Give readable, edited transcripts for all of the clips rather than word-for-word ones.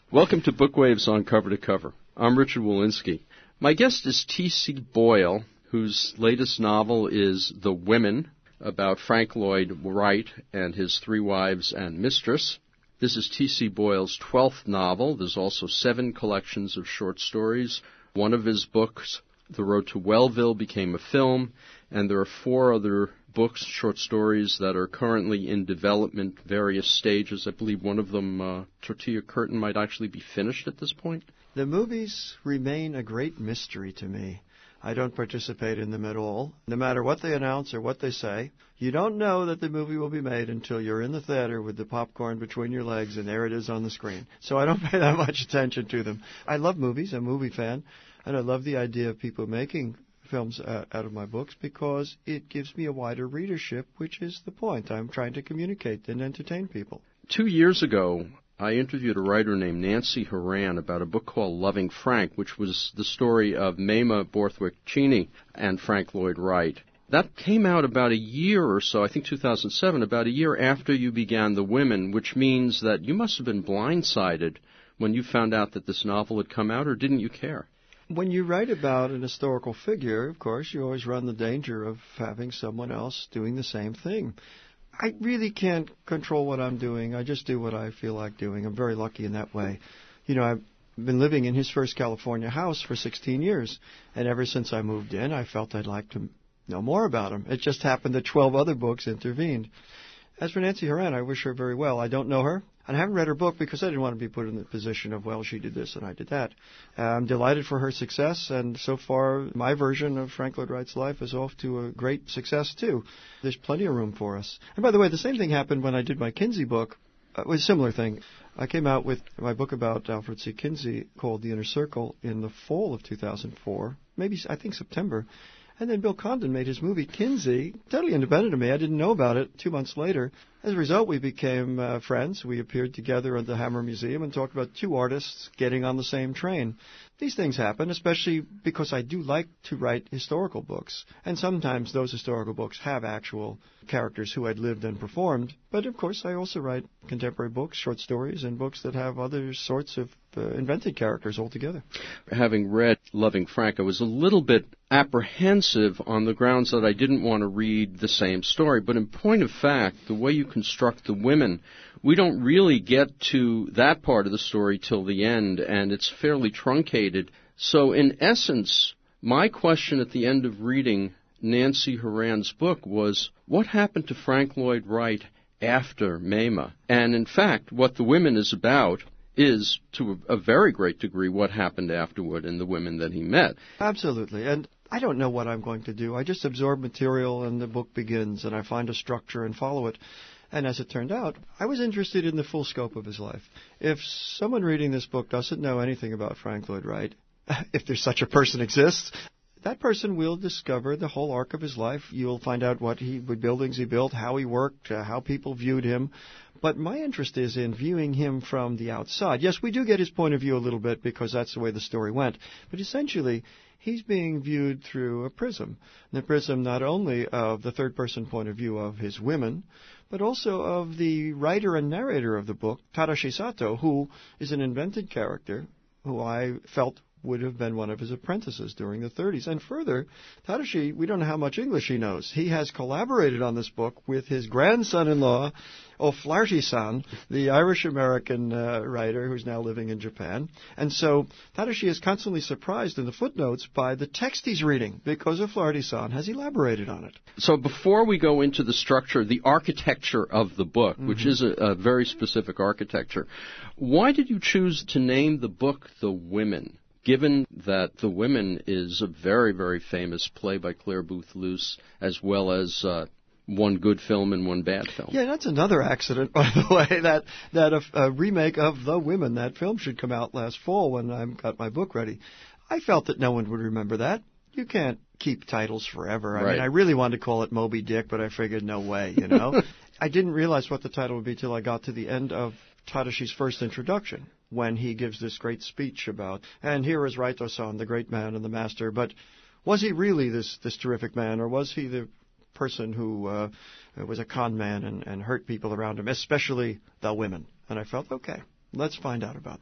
Welcome to Bookwaves on Cover to Cover. I'm Richard Walensky. My guest is T.C. Boyle, whose latest novel is The Women, about Frank Lloyd Wright and his three wives and mistress. This is T.C. Boyle's 12th novel. There's also 7 collections of short stories. One of his books, The Road to Wellville, became a film, and there are 4 other books, short stories, that are currently in development, various stages. I believe one of them, Tortilla Curtain, might actually be finished at this point. The movies remain a great mystery to me. I don't participate in them at all. No matter what they announce or what they say, you don't know that the movie will be made until you're in the theater with the popcorn between your legs and there it is on the screen. So I don't pay that much attention to them. I love movies. I'm a movie fan, and I love the idea of people making films out of my books because it gives me a wider readership, which is the point. I'm trying to communicate and entertain people. 2 years ago, I interviewed a writer named Nancy Horan about a book called Loving Frank, which was the story of Mamah Borthwick Cheney and Frank Lloyd Wright. That came out about a year or so, I think 2007, about a year after you began The Women, which means that you must have been blindsided when you found out that this novel had come out, or didn't you care? When you write about an historical figure, of course, you always run the danger of having someone else doing the same thing. I really can't control what I'm doing. I just do what I feel like doing. I'm very lucky in that way. You know, I've been living in his first California house for 16 years, and ever since I moved in, I felt I'd like to know more about him. It just happened that 12 other books intervened. As for Nancy Horan, I wish her very well. I don't know her, and I haven't read her book because I didn't want to be put in the position of, well, she did this and I did that. I'm delighted for her success, and so far my version of Frank Lloyd Wright's life is off to a great success, too. There's plenty of room for us. And by the way, the same thing happened when I did my Kinsey book. It was a similar thing. I came out with my book about Alfred C. Kinsey called The Inner Circle in the fall of 2004, maybe, I think, September. And then Bill Condon made his movie, Kinsey, totally independent of me. I didn't know about it 2 months later. As a result, we became friends. We appeared together at the Hammer Museum and talked about 2 artists getting on the same train. These things happen, especially because I do like to write historical books. And sometimes those historical books have actual characters who had lived and performed. But, of course, I also write contemporary books, short stories, and books that have other sorts of invented characters altogether. Having read Loving Frank, I was a little bit apprehensive on the grounds that I didn't want to read the same story. But in point of fact, the way you construct The Women, we don't really get to that part of the story till the end, and it's fairly truncated. So in essence, my question at the end of reading Nancy Horan's book was, what happened to Frank Lloyd Wright after Mamah? And in fact, what The Women is about is, to a very great degree, what happened afterward in the women that he met. Absolutely. And I don't know what I'm going to do. I just absorb material and the book begins, and I find a structure and follow it. And as it turned out, I was interested in the full scope of his life. If someone reading this book doesn't know anything about Frank Lloyd Wright, if there's such a person exists, that person will discover the whole arc of his life. You'll find out what buildings he built, how he worked, how people viewed him. But my interest is in viewing him from the outside. Yes, we do get his point of view a little bit because that's the way the story went. But essentially, he's being viewed through a prism. The prism not only of the third-person point of view of his women, but also of the writer and narrator of the book, Tadashi Sato, who is an invented character who I felt would have been one of his apprentices during the 30s. And further, Tadashi, we don't know how much English he knows. He has collaborated on this book with his grandson-in-law, O'Flaherty-san, the Irish-American writer who's now living in Japan. And so Tadashi is constantly surprised in the footnotes by the text he's reading because O'Flaherty-san has elaborated on it. So before we go into the structure, the architecture of the book, which is a very specific architecture, why did you choose to name the book The Women? Given that The Women is a very, very famous play by Clare Boothe Luce, as well as one good film and one bad film. Yeah, that's another accident, by the way, that a remake of The Women, that film, should come out last fall when I got my book ready. I felt that no one would remember that. You can't keep titles forever. I mean, I really wanted to call it Moby Dick, but I figured no way, you know. I didn't realize what the title would be till I got to the end of Tadashi's first introduction, when he gives this great speech about, and here is Raito-san, the great man and the master, but was he really this terrific man, or was he the person who was a con man and hurt people around him, especially the women? And I felt, okay, let's find out about that.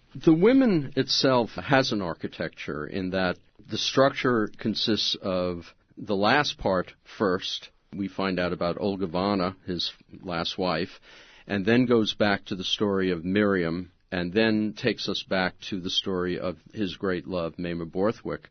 The Women itself has an architecture in that the structure consists of the last part first. We find out about Olga Vanna, his last wife, and then goes back to the story of Miriam, and then takes us back to the story of his great love, Mamah Borthwick.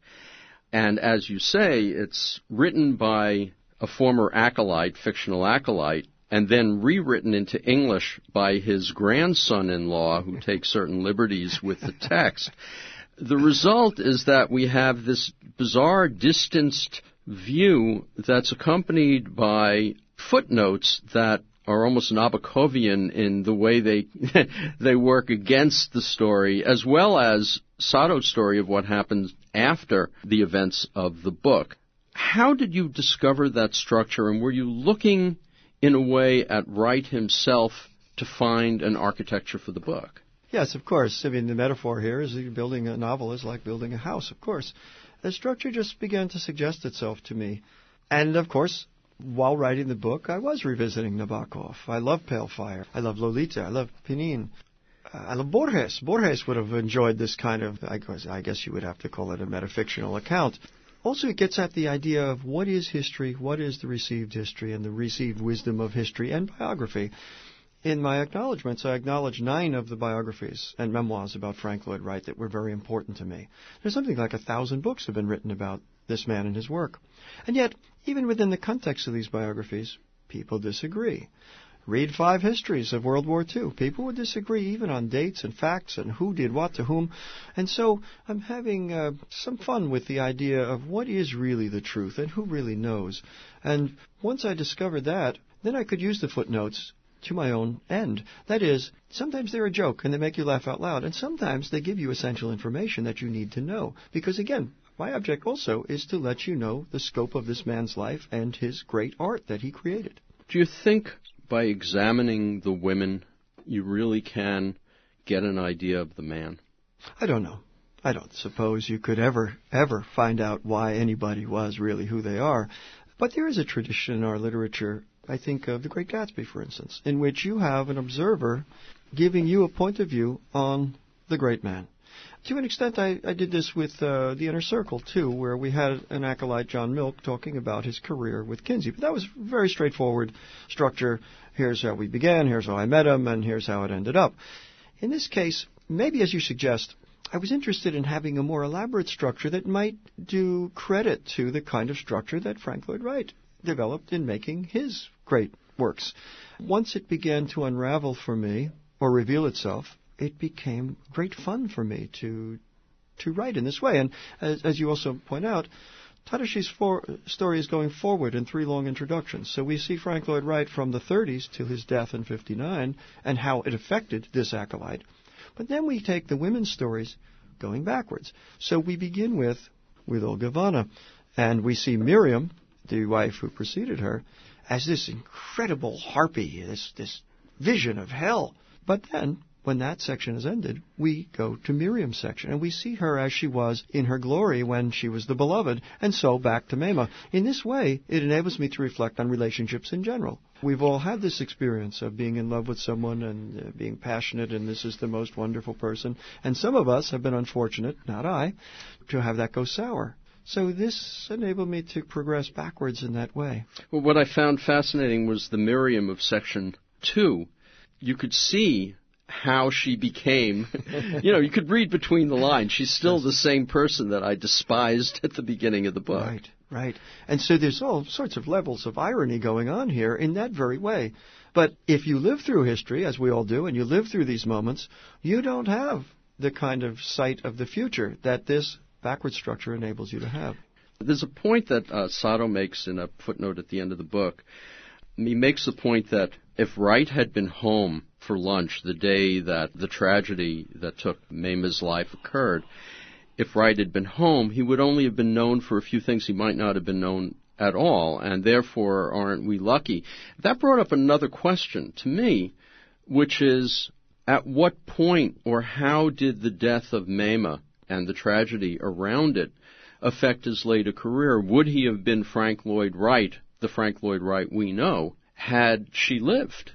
And as you say, it's written by a former acolyte, fictional acolyte, and then rewritten into English by his grandson-in-law, who takes certain liberties with the text. The result is that we have this bizarre, distanced view that's accompanied by footnotes that are almost Nabokovian in the way they work against the story, as well as Sado's story of what happens after the events of the book. How did you discover that structure, and were you looking in a way at Wright himself to find an architecture for the book? Yes, of course. I mean, the metaphor here is that building a novel is like building a house, of course. The structure just began to suggest itself to me. And, of course, while writing the book, I was revisiting Nabokov. I love Pale Fire. I love Lolita. I love Pinin. I love Borges. Borges would have enjoyed this kind of, I guess you would have to call it a metafictional account. Also, it gets at the idea of what is history, what is the received history, and the received wisdom of history and biography. In my acknowledgments, I acknowledge 9 of the biographies and memoirs about Frank Lloyd Wright that were very important to me. There's something like 1,000 books have been written about this man and his work. And yet, even within the context of these biographies, people disagree. Read 5 histories of World War II. People would disagree even on dates and facts and who did what to whom. And so I'm having some fun with the idea of what is really the truth and who really knows. And once I discovered that, then I could use the footnotes to my own end. That is, sometimes they're a joke and they make you laugh out loud, and sometimes they give you essential information that you need to know. Because again, my object also is to let you know the scope of this man's life and his great art that he created. Do you think by examining the women, you really can get an idea of the man? I don't know. I don't suppose you could ever find out why anybody was really who they are. But there is a tradition in our literature, I think of The Great Gatsby, for instance, in which you have an observer giving you a point of view on the great man. To an extent, I did this with The Inner Circle, too, where we had an acolyte, John Milk, talking about his career with Kinsey. But that was very straightforward structure. Here's how we began, here's how I met him, and here's how it ended up. In this case, maybe as you suggest, I was interested in having a more elaborate structure that might do credit to the kind of structure that Frank Lloyd Wright developed in making his great works. Once it began to unravel for me, or reveal itself, it became great fun for me to write in this way. And as you also point out, Tadashi's story is going forward in 3 long introductions. So we see Frank Lloyd Wright from the 30s till his death in 59 and how it affected this acolyte. But then we take the women's stories going backwards. So we begin with Olga Vanna, and we see Miriam, the wife who preceded her, as this incredible harpy, this vision of hell. But then, when that section is ended, we go to Miriam's section, and we see her as she was in her glory when she was the beloved, and so back to Mamah. In this way, it enables me to reflect on relationships in general. We've all had this experience of being in love with someone and being passionate, and this is the most wonderful person. And some of us have been unfortunate, not I, to have that go sour. So this enabled me to progress backwards in that way. Well, what I found fascinating was the Miriam of Section 2. You could see how she became, you could read between the lines. She's still the same person that I despised at the beginning of the book. Right. And so there's all sorts of levels of irony going on here in that very way. But if you live through history, as we all do, and you live through these moments, you don't have the kind of sight of the future that this backward structure enables you to have. There's a point that Sado makes in a footnote at the end of the book. He makes the point that if Wright had been home for lunch the day that the tragedy that took Mamah's life occurred, if Wright had been home, he would only have been known for a few things. He might not have been known at all, and therefore aren't we lucky? That brought up another question to me, which is, at what point or how did the death of Mamah and the tragedy around it affect his later career? Would he have been Frank Lloyd Wright, the Frank Lloyd Wright we know, had she lived?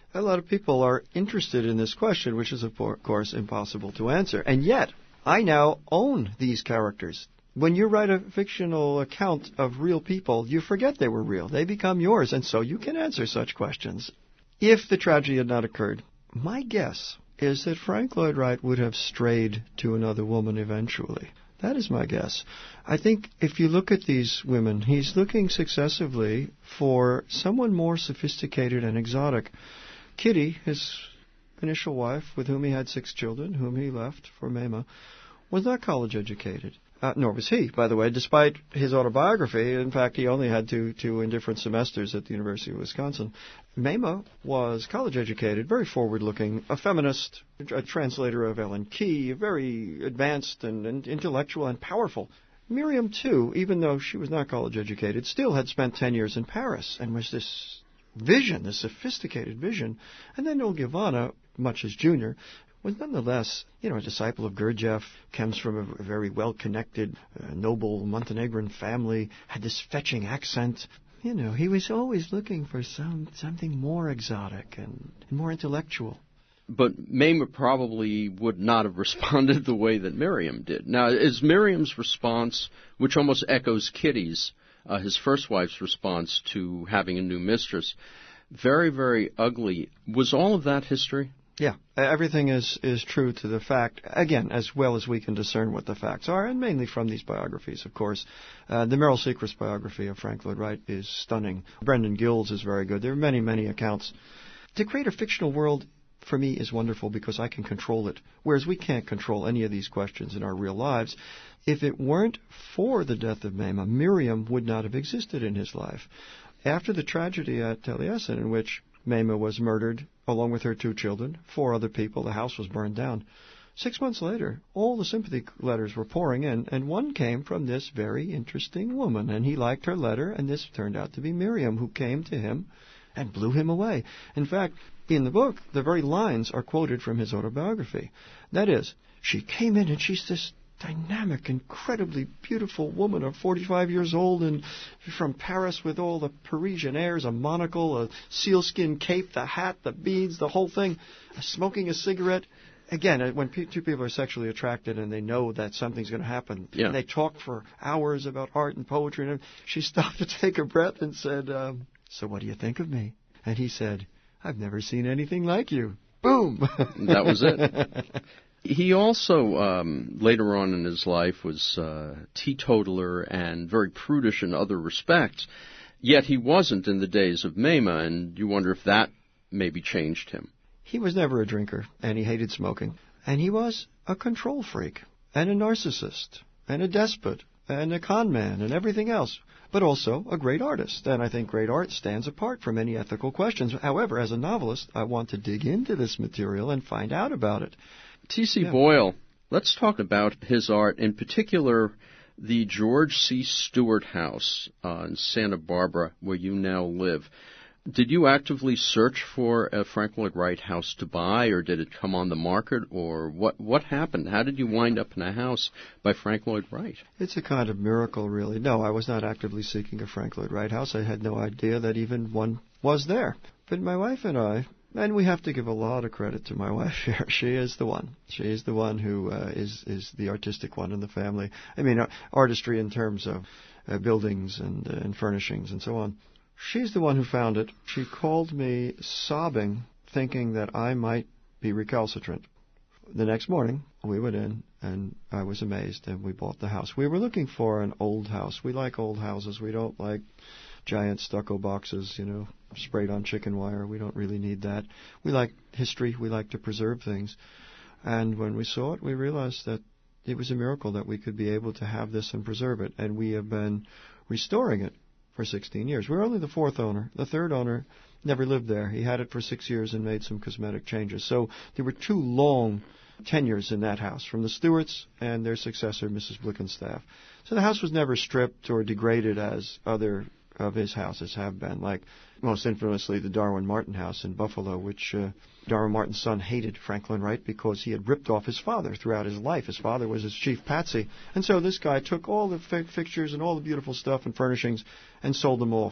A lot of people are interested in this question, which is, of course, impossible to answer. And yet, I now own these characters. When you write a fictional account of real people, you forget they were real. They become yours, and so you can answer such questions. If the tragedy had not occurred, my guess is that Frank Lloyd Wright would have strayed to another woman eventually. That is my guess. I think if you look at these women, he's looking successively for someone more sophisticated and exotic. Kitty, his initial wife, with whom he had 6 children, whom he left for Mema, was not college educated. Nor was he, by the way, despite his autobiography. In fact, he only had two indifferent semesters at the University of Wisconsin. Mema was college educated, very forward-looking, a feminist, a translator of Ellen Key, very advanced and intellectual and powerful. Miriam, too, even though she was not college educated, still had spent 10 years in Paris and was this vision, this sophisticated vision. And then Olgivanna, much as Junior, was nonetheless, a disciple of Gurdjieff, comes from a very well-connected, noble Montenegrin family, had this fetching accent. He was always looking for something more exotic and more intellectual. But Mema probably would not have responded the way that Miriam did. Now, is Miriam's response, which almost echoes Kitty's, his first wife's response to having a new mistress, very, very ugly. Was all of that history? Yeah, everything is true to the fact, again, as well as we can discern what the facts are, and mainly from these biographies, of course. The Meryl Sechrest biography of Frank Lloyd Wright is stunning. Brendan Gill's is very good. There are many, many accounts. To create a fictional world, for me, is wonderful because I can control it, whereas we can't control any of these questions in our real lives. If it weren't for the death of Mema, Miriam would not have existed in his life. After the tragedy at Taliesin, in which Mema was murdered, along with her 2 children, 4 other people. The house was burned down. 6 months later, all the sympathy letters were pouring in, and one came from this very interesting woman, and he liked her letter, and this turned out to be Miriam, who came to him and blew him away. In fact, in the book, the very lines are quoted from his autobiography. That is, she came in, and she's this dynamic, incredibly beautiful woman of 45 years old and from Paris with all the Parisian airs, a monocle, a sealskin cape, the hat, the beads, the whole thing, smoking a cigarette. Again, when 2 people are sexually attracted and they know that something's going to happen, and they talk for hours about art and poetry, and she stopped to take a breath and said, so what do you think of me? And he said, I've never seen anything like you. Boom! That was it. He also, later on in his life, was teetotaler and very prudish in other respects. Yet he wasn't in the days of Mema, and you wonder if that maybe changed him. He was never a drinker, and he hated smoking. And he was a control freak, and a narcissist, and a despot, and a con man, and everything else. But also a great artist, and I think great art stands apart from any ethical questions. However, as a novelist, I want to dig into this material and find out about it. T.C. Boyle, let's talk about his art, in particular the George C. Stewart House in Santa Barbara, where you now live. Did you actively search for a Frank Lloyd Wright house to buy, or did it come on the market, or what happened? How did you wind up in a house by Frank Lloyd Wright? It's a kind of miracle, really. No, I was not actively seeking a Frank Lloyd Wright house. I had no idea that even one was there. But my wife and I, and we have to give a lot of credit to my wife here. She is the one. She is the one who is the artistic one in the family. I mean, artistry in terms of buildings and furnishings and so on. She's the one who found it. She called me sobbing, thinking that I might be recalcitrant. The next morning, we went in, and I was amazed, and we bought the house. We were looking for an old house. We like old houses. We don't like giant stucco boxes, sprayed on chicken wire. We don't really need that. We like history. We like to preserve things. And when we saw it, we realized that it was a miracle that we could be able to have this and preserve it. And we have been restoring it for 16 years. We're only the 4th owner. The 3rd owner never lived there. He had it for 6 years and made some cosmetic changes. So there were 2 long tenures in that house, from the Stewarts and their successor, Mrs. Blickenstaff. So the house was never stripped or degraded as other of his houses have been, like most infamously the Darwin Martin house in Buffalo, which Darwin Martin's son hated Frank Lloyd Wright because he had ripped off his father throughout his life. His father was his chief patsy. And so this guy took all the fixtures and all the beautiful stuff and furnishings and sold them off.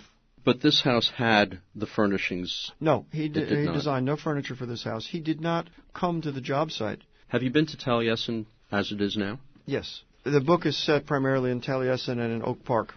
But this house had the furnishings. No, he did not. designed no furniture for this house. He did not come to the job site. Have you been to Taliesin as it is now? Yes. The book is set primarily in Taliesin and in Oak Park.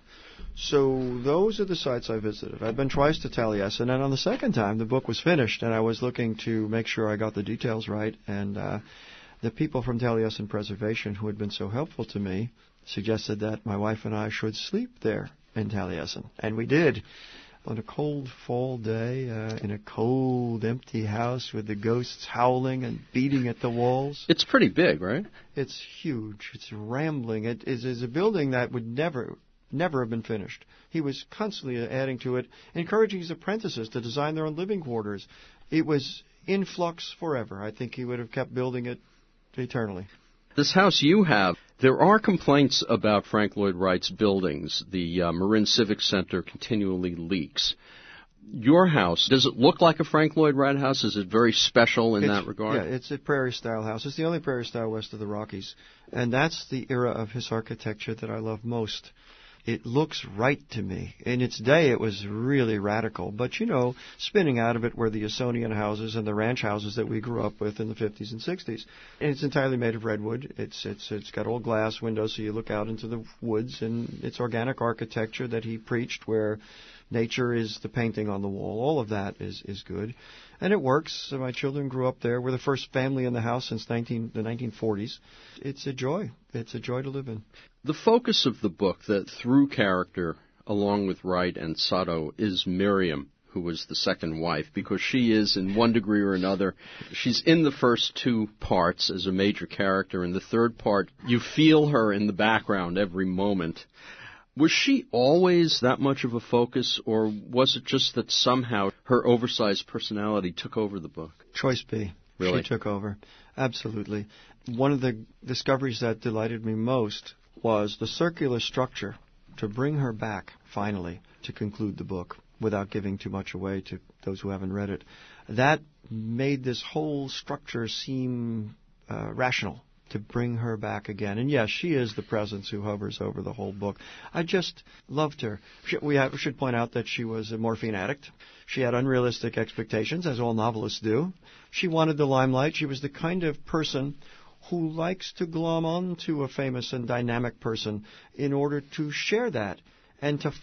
So those are the sites I visited. I've been twice to Taliesin, and on the second time, the book was finished, and I was looking to make sure I got the details right. And the people from Taliesin Preservation, who had been so helpful to me, suggested that my wife and I should sleep there in Taliesin. And we did. On a cold fall day, in a cold, empty house with the ghosts howling and beating at the walls. It's pretty big, right? It's huge. It's rambling. It is a building that would never have been finished. He was constantly adding to it, encouraging his apprentices to design their own living quarters. It was in flux forever. I think he would have kept building it eternally. This house you have, there are complaints about Frank Lloyd Wright's buildings. The Marin Civic Center continually leaks. Your house, does it look like a Frank Lloyd Wright house? Is it very special in that regard? Yeah, it's a prairie-style house. It's the only prairie-style west of the Rockies. And that's the era of his architecture that I love most. It looks right to me. In its day, it was really radical. But, spinning out of it were the Usonian houses and the ranch houses that we grew up with in the 50s and 60s. And it's entirely made of redwood. It's got all glass windows, so you look out into the woods. And it's organic architecture that he preached, where nature is the painting on the wall. All of that is good. And it works. So my children grew up there. We're the first family in the house since the 1940s. It's a joy. It's a joy to live in. The focus of the book, that through character, along with Wright and Sato, is Miriam, who was the second wife, because she is, in one degree or another, she's in the first two parts as a major character. In the third part, you feel her in the background every moment. Was she always that much of a focus, or was it just that somehow her oversized personality took over the book? Choice B. Really? She took over. Absolutely. One of the discoveries that delighted me most was the circular structure to bring her back, finally, to conclude the book without giving too much away to those who haven't read it. That made this whole structure seem rational, to bring her back again. And yes, she is the presence who hovers over the whole book. I just loved her. We should point out that she was a morphine addict. She had unrealistic expectations, as all novelists do. She wanted the limelight. She was the kind of person who likes to glom on to a famous and dynamic person in order to share that and to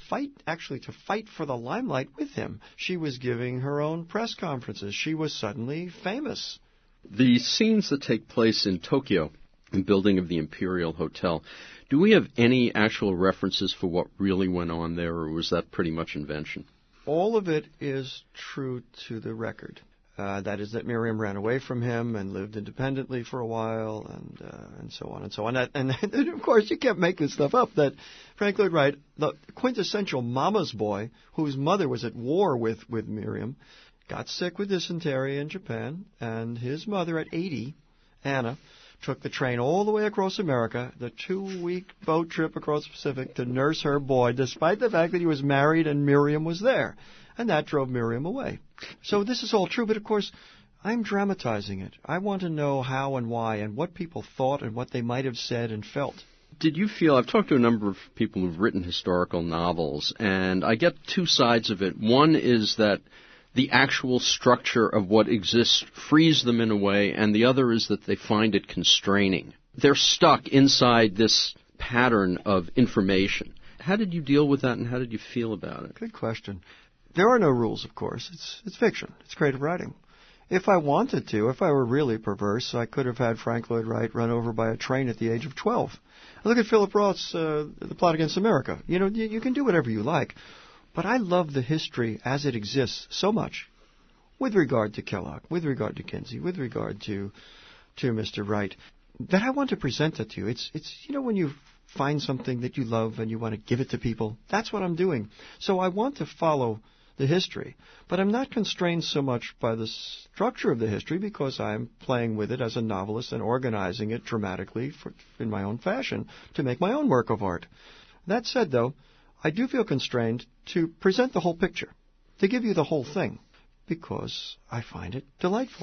fight for the limelight with him. She was giving her own press conferences. She was suddenly famous. The scenes that take place in Tokyo, in building of the Imperial Hotel, do we have any actual references for what really went on there, or was that pretty much invention? All of it is true to the record. That is that Miriam ran away from him and lived independently for a while, and so on and so on. And of course, you can't make this stuff up. That Frank Lloyd Wright, the quintessential mama's boy, whose mother was at war with Miriam, got sick with dysentery in Japan, and his mother at 80, Anna, took the train all the way across America, the 2-week boat trip across the Pacific, to nurse her boy, despite the fact that he was married and Miriam was there. And that drove Miriam away. So this is all true, but of course, I'm dramatizing it. I want to know how and why and what people thought and what they might have said and felt. Did you feel, I've talked to a number of people who've written historical novels, and I get two sides of it. One is that the actual structure of what exists frees them in a way, and the other is that they find it constraining. They're stuck inside this pattern of information. How did you deal with that, and how did you feel about it? Good question. There are no rules, of course. It's fiction. It's creative writing. If I wanted to, if I were really perverse, I could have had Frank Lloyd Wright run over by a train at the age of 12. Look at Philip Roth's The Plot Against America. You can do whatever you like. But I love the history as it exists so much, with regard to Kellogg, with regard to Kinsey, with regard to Mr. Wright, that I want to present it to you. It's when you find something that you love and you want to give it to people, that's what I'm doing. So I want to follow the history, but I'm not constrained so much by the structure of the history because I'm playing with it as a novelist and organizing it dramatically in my own fashion to make my own work of art. That said, though, I do feel constrained to present the whole picture, to give you the whole thing, because I find it delightful.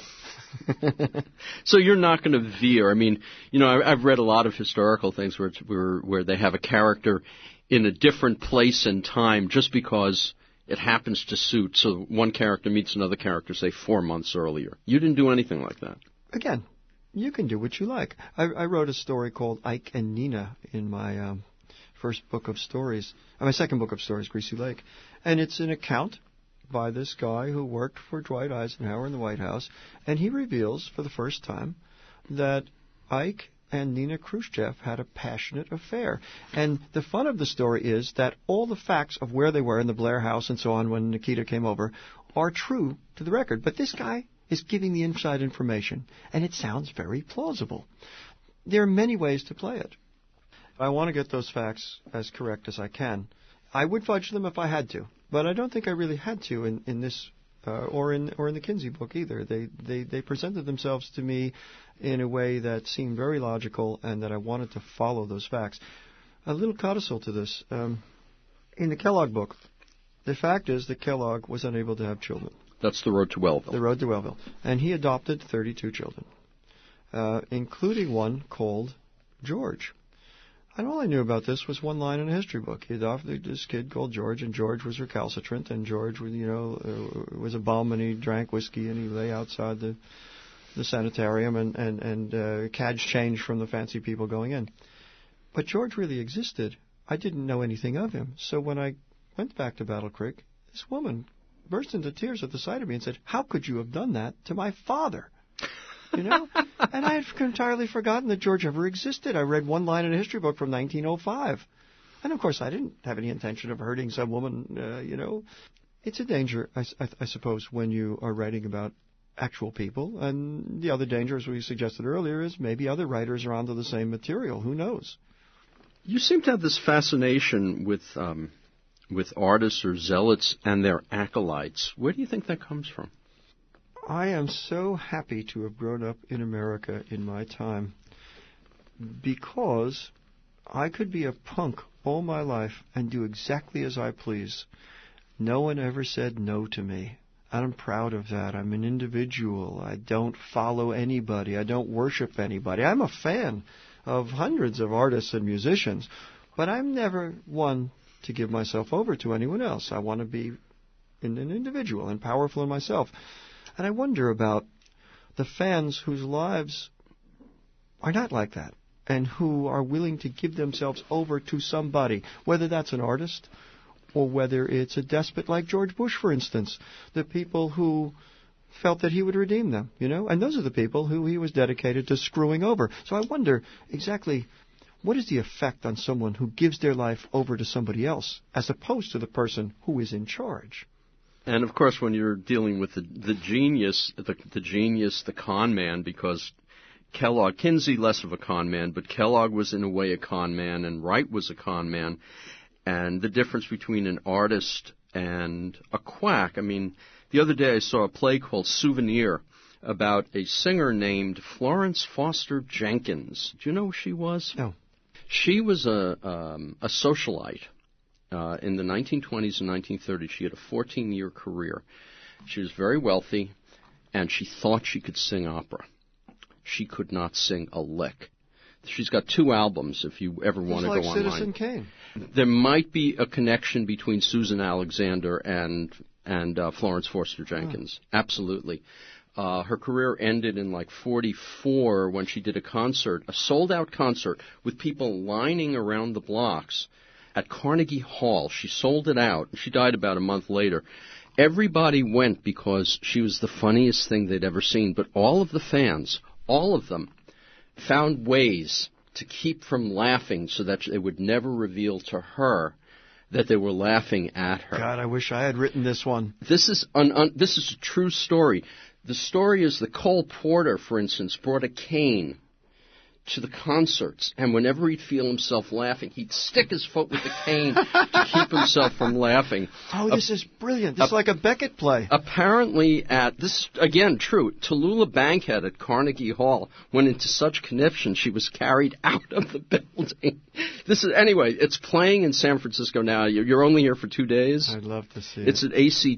So you're not going to veer. I mean, I've read a lot of historical things where they have a character in a different place and time just because it happens to suit, so one character meets another character, say, 4 months earlier. You didn't do anything like that. Again, you can do what you like. I wrote a story called Ike and Nina in my first book of stories, my second book of stories, Greasy Lake. And it's an account by this guy who worked for Dwight Eisenhower in the White House, and he reveals for the first time that Ike and Nina Khrushchev had a passionate affair. And the fun of the story is that all the facts of where they were in the Blair house and so on when Nikita came over are true to the record. But this guy is giving the inside information, and it sounds very plausible. There are many ways to play it. I want to get those facts as correct as I can. I would fudge them if I had to, but I don't think I really had to in this or in the Kinsey book either. They presented themselves to me in a way that seemed very logical and that I wanted to follow those facts. A little codicil to this. In the Kellogg book, the fact is that Kellogg was unable to have children. That's The Road to Wellville. The Road to Wellville. And he adopted 32 children, including one called George. And all I knew about this was one line in a history book. He adopted this kid called George, and George was recalcitrant, and George, was a bum, and he drank whiskey, and he lay outside the sanitarium and cadged change from the fancy people going in. But George really existed. I didn't know anything of him. So when I went back to Battle Creek, this woman burst into tears at the sight of me and said, "How could you have done that to my father?" And I had entirely forgotten that George ever existed. I read one line in a history book from 1905. And, of course, I didn't have any intention of hurting some woman, It's a danger, I suppose, when you are writing about actual people. And the other danger, as we suggested earlier, is maybe other writers are onto the same material. Who knows? You seem to have this fascination with artists or zealots and their acolytes. Where do you think that comes from? I am so happy to have grown up in America in my time because I could be a punk all my life and do exactly as I please. No one ever said no to me. I'm proud of that. I'm an individual. I don't follow anybody. I don't worship anybody. I'm a fan of hundreds of artists and musicians, but I'm never one to give myself over to anyone else. I want to be an individual and powerful in myself. And I wonder about the fans whose lives are not like that and who are willing to give themselves over to somebody, whether that's an artist or whether it's a despot like George Bush, for instance, the people who felt that he would redeem them, and those are the people who he was dedicated to screwing over. So I wonder exactly what is the effect on someone who gives their life over to somebody else as opposed to the person who is in charge. And, of course, when you're dealing with the genius, the con man, because Kellogg, Kinsey less of a con man, but Kellogg was in a way a con man, and Wright was a con man. And the difference between an artist and a quack. I mean, the other day I saw a play called Souvenir about a singer named Florence Foster Jenkins. Do you know who she was? No. She was a socialite. In the 1920s and 1930s, she had a 14-year career. She was very wealthy, and she thought she could sing opera. She could not sing a lick. She's got 2 albums, if you ever want to go online. Citizen Kane. There might be a connection between Susan Alexander and Florence Foster Jenkins. Oh. Absolutely. Her career ended in 44 when she did a sold-out concert with people lining around the blocks at Carnegie Hall. She sold it out. She died about a month later. Everybody went because she was the funniest thing they'd ever seen. But all of the fans, all of them, found ways to keep from laughing so that they would never reveal to her that they were laughing at her. God, I wish I had written this one. This is a true story. The story is that Cole Porter, for instance, brought a cane to the concerts, and whenever he'd feel himself laughing, he'd stick his foot with the cane to keep himself from laughing. Oh, this is brilliant. This is like a Beckett play. Apparently this, again, true, Tallulah Bankhead at Carnegie Hall went into such conniption she was carried out of the building. Anyway, it's playing in San Francisco now. You're only here for 2 days. I'd love to see it. It's at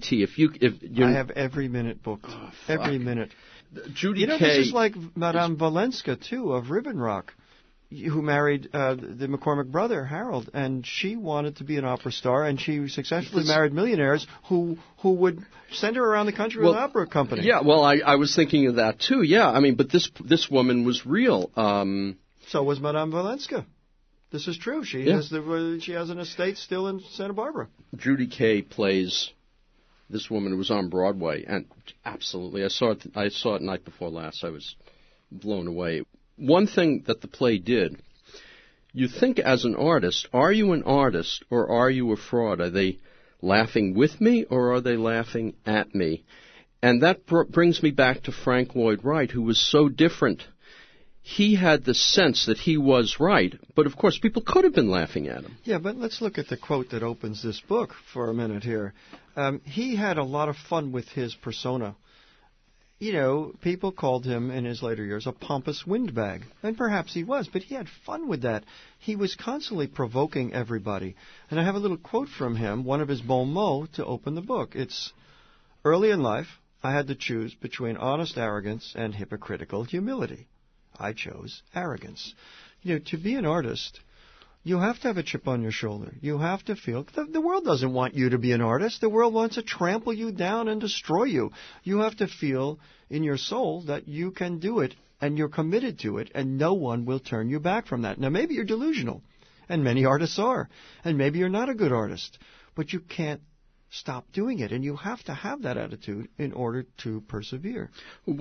ACT. I have every minute booked. Oh, every minute. Judy Kay. This is like Madame Valenska, too, of Ribbon Rock. who married the McCormick brother, Harold, and she wanted to be an opera star, and she successfully married millionaires who would send her around the country with an opera company. Yeah, well, I was thinking of that too. Yeah, I mean, but this woman was real. So was Madame Valenska. This is true. She has an estate still in Santa Barbara. Judy Kaye plays this woman who was on Broadway, and absolutely, I saw it night before last. I was blown away. One thing that the play did, you think as an artist, are you an artist or are you a fraud? Are they laughing with me or are they laughing at me? And that brings me back to Frank Lloyd Wright, who was so different. He had the sense that he was right, but of course people could have been laughing at him. Yeah, but let's look at the quote that opens this book for a minute here. He had a lot of fun with his persona. You know, people called him in his later years a pompous windbag, and perhaps he was, but he had fun with that. He was constantly provoking everybody. And I have a little quote from him, one of his bon mots, to open the book. It's, "Early in life, I had to choose between honest arrogance and hypocritical humility. I chose arrogance." You know, to be an artist, you have to have a chip on your shoulder. You have to feel... The world doesn't want you to be an artist. The world wants to trample you down and destroy you. You have to feel in your soul that you can do it, and you're committed to it, and no one will turn you back from that. Now, maybe you're delusional, and many artists are, and maybe you're not a good artist, but you can't stop doing it, and you have to have that attitude in order to persevere.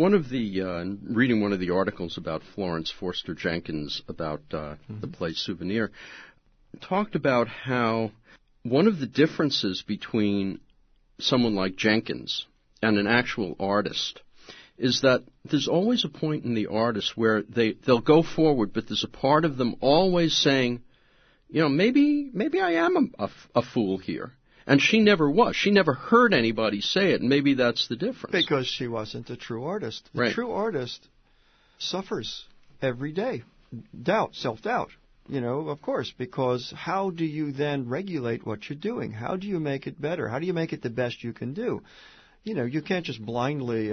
Reading one of the articles about Florence Forster Jenkins about the play Souvenir, talked about how one of the differences between someone like Jenkins and an actual artist is that there's always a point in the artist where they'll go forward, but there's a part of them always saying, you know, maybe I am a fool here. And she never was. She never heard anybody say it, and maybe that's the difference. Because she wasn't a true artist. The true artist suffers every day. Doubt, self-doubt, you know, of course, because how do you then regulate what you're doing? How do you make it better? How do you make it the best you can do? You know, you can't just blindly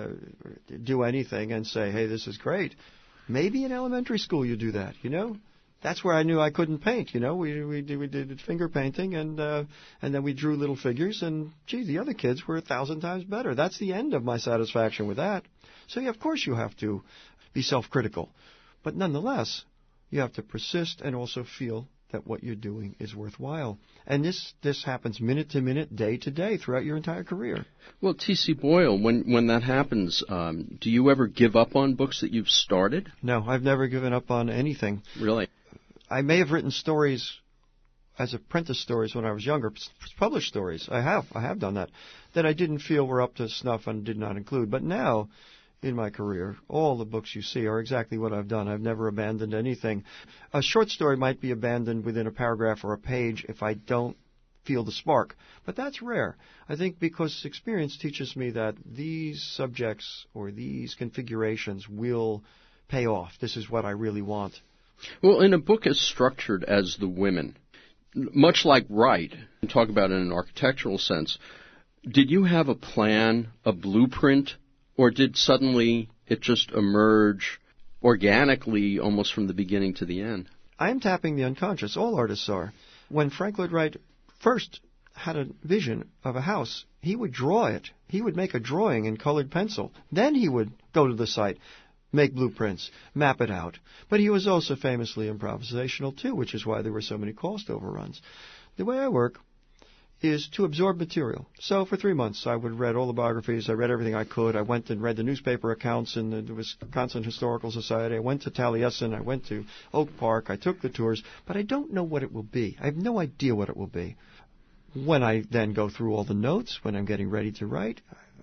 do anything and say, hey, this is great. Maybe in elementary school you do that, you know. That's where I knew I couldn't paint. You know, we did finger painting, and then we drew little figures, and gee, the other kids were 1,000 times better. That's the end of my satisfaction with that. So yeah, of course you have to be self-critical, but nonetheless, you have to persist and also feel that what you're doing is worthwhile. And this happens minute to minute, day to day, throughout your entire career. Well, T.C. Boyle, when that happens, do you ever give up on books that you've started? No, I've never given up on anything. Really? I may have written stories as apprentice stories when I was younger, published stories. I have done that I didn't feel were up to snuff and did not include. But now, in my career, all the books you see are exactly what I've done. I've never abandoned anything. A short story might be abandoned within a paragraph or a page if I don't feel the spark, but that's rare. I think because experience teaches me that these subjects or these configurations will pay off. This is what I really want. Well, in a book as structured as The Women, much like Wright, and talk about it in an architectural sense, did you have a plan, a blueprint, or did suddenly it just emerge organically almost from the beginning to the end? I am tapping the unconscious. All artists are. When Frank Lloyd Wright first had a vision of a house, he would draw it. He would make a drawing in colored pencil. Then he would go to the site, make blueprints, map it out. But he was also famously improvisational, too, which is why there were so many cost overruns. The way I work is to absorb material. So for 3 months, I would read all the biographies. I read everything I could. I went and read the newspaper accounts in the Wisconsin Historical Society. I went to Taliesin. I went to Oak Park. I took the tours. But I don't know what it will be. I have no idea what it will be. When I then go through all the notes, when I'm getting ready to write,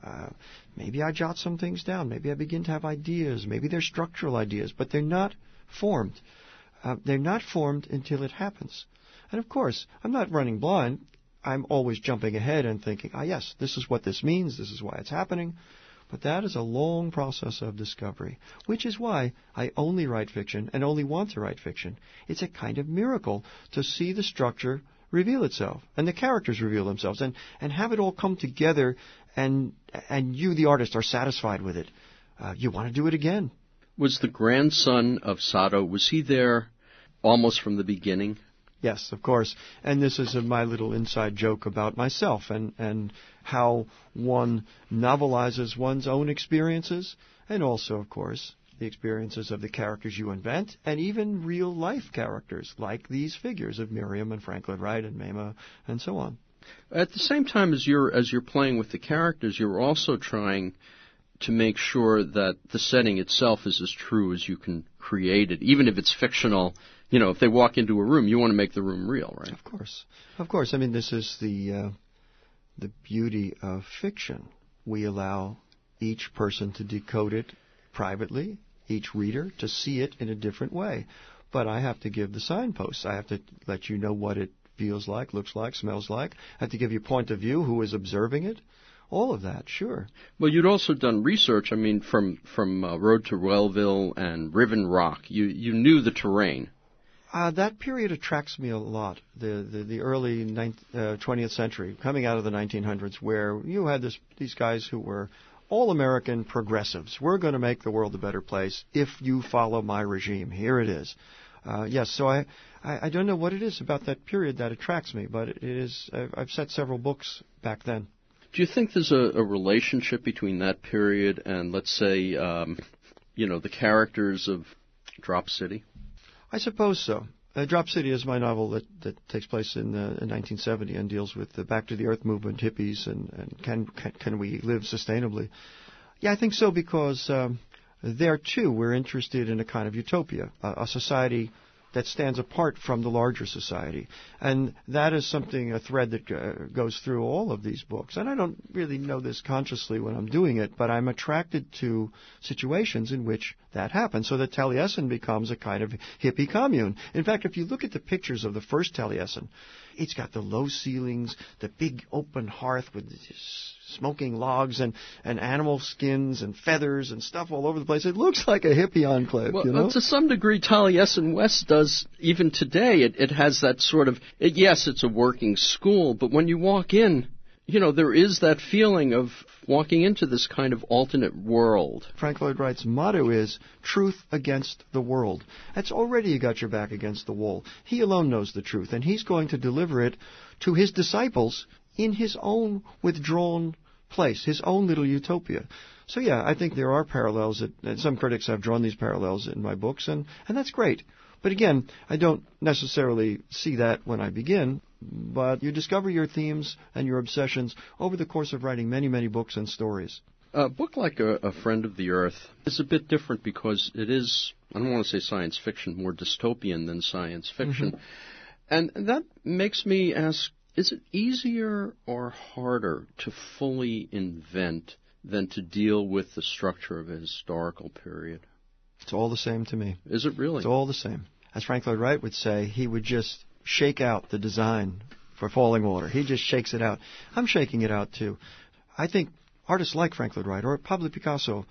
maybe I jot some things down. Maybe I begin to have ideas. Maybe they're structural ideas, but they're not formed. They're not formed until it happens. And of course, I'm not running blind. I'm always jumping ahead and thinking, yes, this is what this means. This is why it's happening. But that is a long process of discovery, which is why I only write fiction and only want to write fiction. It's a kind of miracle to see the structure reveal itself and the characters reveal themselves and have it all come together and you, the artist, are satisfied with it. You want to do it again. Was the grandson of Sato, was he there almost from the beginning? Yes, of course. And this is my little inside joke about myself and how one novelizes one's own experiences, and also, of course, the experiences of the characters you invent, and even real-life characters like these figures of Miriam and Frank Lloyd Wright and Mama and so on. At the same time as you're playing with the characters, you're also trying to make sure that the setting itself is as true as you can create it, even if it's fictional. You know, if they walk into a room, you want to make the room real, right? Of course. I mean, this is the beauty of fiction. We allow each person to decode it privately, each reader to see it in a different way. But I have to give the signposts. I have to let you know what it feels like, looks like, smells like. I have to give you point of view, who is observing it. All of that, sure. Well, you'd also done research. I mean, from Road to Wellville and Riven Rock, you knew the terrain. That period attracts me a lot. The early 20th century, coming out of the 1900s, where you had these guys who were all-American progressives. We're going to make the world a better place if you follow my regime. Here it is. Yes, so I don't know what it is about that period that attracts me, but it is. I've set several books back then. Do you think there's a relationship between that period and, let's say, the characters of Drop City? I suppose so. Drop City is my novel that takes place in 1970 and deals with the Back to the Earth movement, hippies, and can we live sustainably? Yeah, I think so, because there, too, we're interested in a kind of utopia, a society that stands apart from the larger society. And that is something, a thread that goes through all of these books. And I don't really know this consciously when I'm doing it, but I'm attracted to situations in which that happens, so that Taliesin becomes a kind of hippie commune. In fact, if you look at the pictures of the first Taliesin, it's got the low ceilings, the big open hearth with smoking logs and animal skins and feathers and stuff all over the place. It looks like a hippie enclave, well, you know? To some degree, Taliesin West does, even today. It has that sort of, yes, it's a working school, but when you walk in, there is that feeling of walking into this kind of alternate world. Frank Lloyd Wright's motto is, truth against the world. That's already you got your back against the wall. He alone knows the truth, and he's going to deliver it to his disciples in his own withdrawn place, his own little utopia. So yeah, I think there are parallels, and some critics have drawn these parallels in my books, and that's great. But again, I don't necessarily see that when I begin, but you discover your themes and your obsessions over the course of writing many, many books and stories. A book like A Friend of the Earth is a bit different because it is, I don't want to say science fiction, more dystopian than science fiction. Mm-hmm. And that makes me ask, is it easier or harder to fully invent than to deal with the structure of a historical period? It's all the same to me. Is it really? It's all the same. As Frank Lloyd Wright would say, he would just shake out the design for Falling Water. He just shakes it out. I'm shaking it out, too. I think artists like Frank Lloyd Wright or Pablo Picasso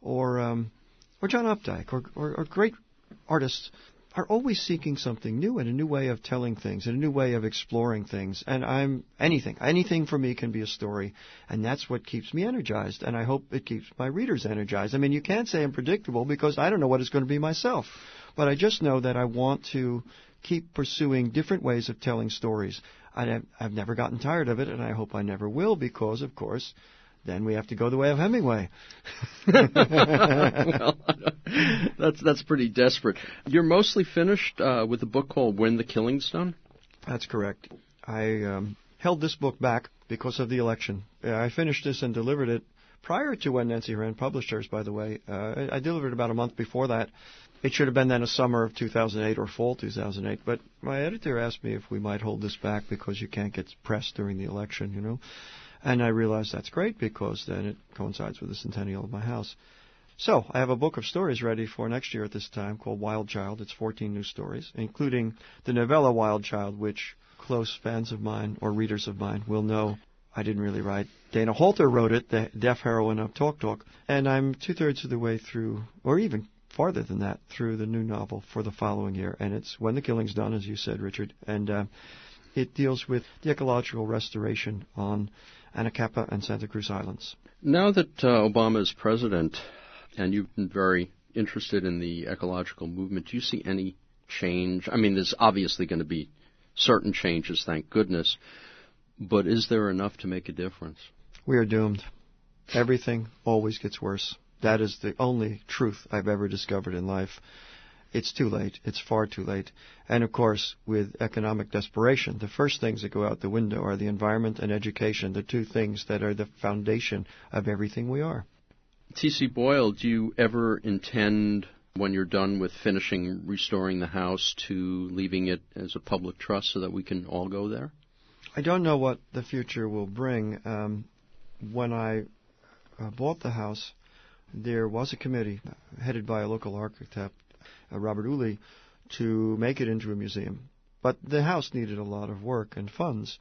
or John Updike or great artists are always seeking something new and a new way of telling things and a new way of exploring things. And anything for me can be a story, and that's what keeps me energized, and I hope it keeps my readers energized. I mean, you can't say I'm predictable because I don't know what it's going to be myself, but I just know that I want to keep pursuing different ways of telling stories. I've never gotten tired of it, and I hope I never will because, of course, then we have to go the way of Hemingway. Well, that's pretty desperate. You're mostly finished with a book called When the Killing's Done? That's correct. I held this book back because of the election. I finished this and delivered it prior to when Nancy Horan published hers, by the way. I delivered it about a month before that. It should have been then a summer of 2008 or fall 2008, but my editor asked me if we might hold this back because you can't get pressed during the election, you know. And I realized that's great because then it coincides with the centennial of my house. So I have a book of stories ready for next year at this time called Wild Child. It's 14 new stories, including the novella Wild Child, which close fans of mine or readers of mine will know I didn't really write. Dana Halter wrote it, the deaf heroine of Talk Talk. And I'm two-thirds of the way through, or even farther than that, through the new novel for the following year. And it's When the Killing's Done, as you said, Richard. And it deals with the ecological restoration on Anacapa and Santa Cruz Islands. Now that Obama is president, and you've been very interested in the ecological movement, do you see any change? I mean, there's obviously going to be certain changes, thank goodness, but is there enough to make a difference? We are doomed. Everything always gets worse. That is the only truth I've ever discovered in life. It's too late. It's far too late. And, of course, with economic desperation, the first things that go out the window are the environment and education, the two things that are the foundation of everything we are. T.C. Boyle, do you ever intend, when you're done with finishing restoring the house, to leaving it as a public trust so that we can all go there? I don't know what the future will bring. When I bought the house, there was a committee headed by a local architect, Robert Uli, to make it into a museum. But the house needed a lot of work and funds.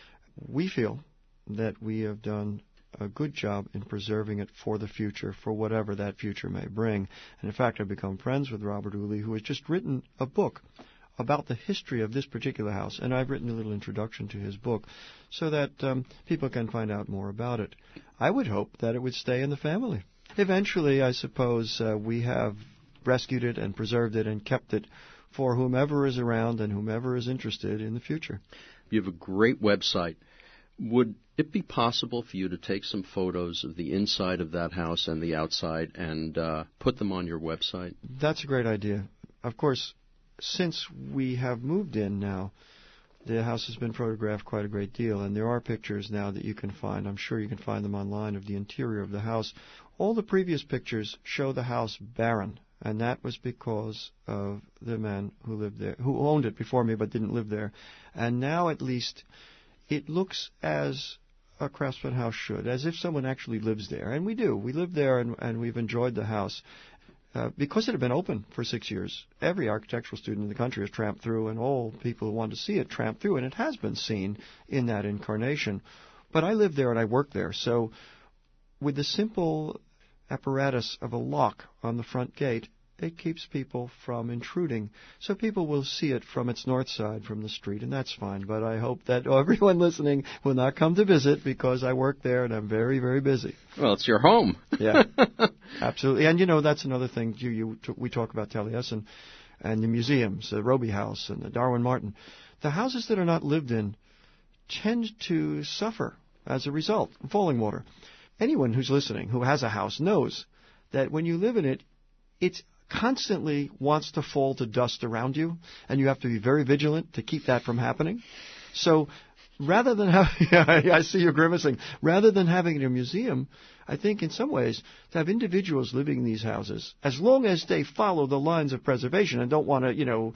We feel that we have done a good job in preserving it for the future, for whatever that future may bring. And in fact, I've become friends with Robert Uli, who has just written a book about the history of this particular house, and I've written a little introduction to his book so that people can find out more about it. I would hope that it would stay in the family. Eventually, I suppose, we have rescued it and preserved it and kept it for whomever is around and whomever is interested in the future. You have a great website. Would it be possible for you to take some photos of the inside of that house and the outside and put them on your website? That's a great idea. Of course, since we have moved in now, the house has been photographed quite a great deal, and there are pictures now that you can find. I'm sure you can find them online of the interior of the house. All the previous pictures show the house barren, and that was because of the man who lived there, who owned it before me but didn't live there. And now at least it looks as a craftsman house should, as if someone actually lives there. And we do. We live there, and we've enjoyed the house. Because it had been open for 6 years, every architectural student in the country has tramped through, and all people who want to see it tramp through, and it has been seen in that incarnation. But I live there and I work there, so with the simple apparatus of a lock on the front gate, it keeps people from intruding. So people will see it from its north side, from the street, and that's fine. But I hope that everyone listening will not come to visit because I work there and I'm very, very busy. Well, it's your home. Yeah, absolutely. And, that's another thing. We talk about Taliesin and the museums, the Roby House and the Darwin Martin. The houses that are not lived in tend to suffer as a result of falling water. Anyone who's listening who has a house knows that when you live in it, it's constantly wants to fall to dust around you, and you have to be very vigilant to keep that from happening. So rather than I see you grimacing, rather than having it in a museum, I think in some ways to have individuals living in these houses, as long as they follow the lines of preservation and don't want to,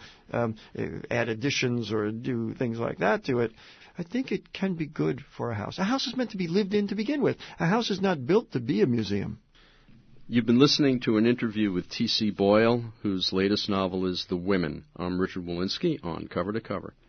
add additions or do things like that to it, I think it can be good for a house. A house is meant to be lived in to begin with. A house is not built to be a museum. You've been listening to an interview with T.C. Boyle, whose latest novel is The Women. I'm Richard Wolinsky on Cover to Cover.